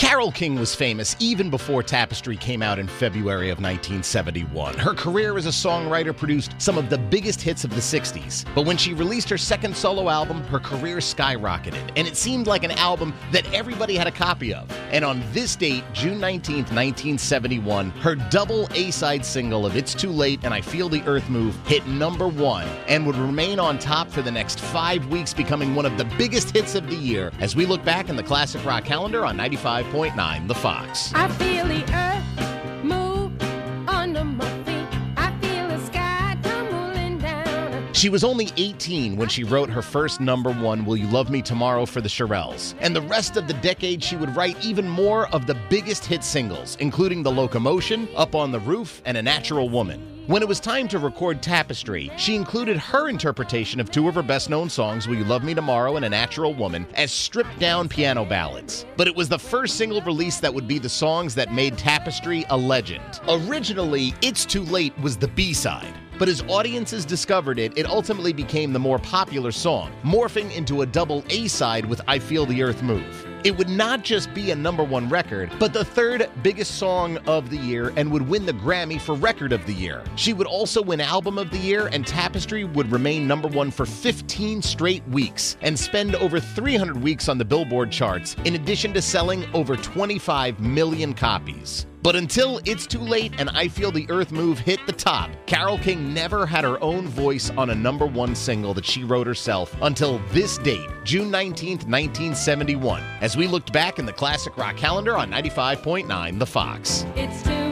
Carole King was famous even before Tapestry came out in February of 1971. Her career as a songwriter produced some of the biggest hits of the 60s. But when she released her second solo album, her career skyrocketed, and it seemed like an album that everybody had a copy of. And on this date, June 19th, 1971, her double A-side single of It's Too Late and I Feel the Earth Move hit #1 and would remain on top for the next 5 weeks, becoming one of the biggest hits of the year as we look back in the classic rock calendar on 95.9 The Fox. I feel the earth move under my feet. I feel the sky tumbling down. She was only 18 when she wrote her first #1, Will You Love Me Tomorrow, for the Shirelles. And the rest of the decade, she would write even more of the biggest hit singles, including The Locomotion, Up on the Roof, and A Natural Woman. When it was time to record Tapestry, she included her interpretation of two of her best-known songs, Will You Love Me Tomorrow and A Natural Woman, as stripped-down piano ballads. But it was the first single release that would be the songs that made Tapestry a legend. Originally, It's Too Late was the B-side. But as audiences discovered it, it ultimately became the more popular song, morphing into a double A-side with I Feel the Earth Move. It would not just be a #1 record, but the third biggest song of the year and would win the Grammy for Record of the Year. She would also win Album of the Year, and Tapestry would remain #1 for 15 straight weeks and spend over 300 weeks on the Billboard charts, in addition to selling over 25 million copies. But until It's Too Late and I Feel the Earth Move hit the top, Carole King never had her own voice on a #1 single that she wrote herself until this date, June 19th, 1971, as we looked back in the classic rock calendar on 95.9 The Fox. It's too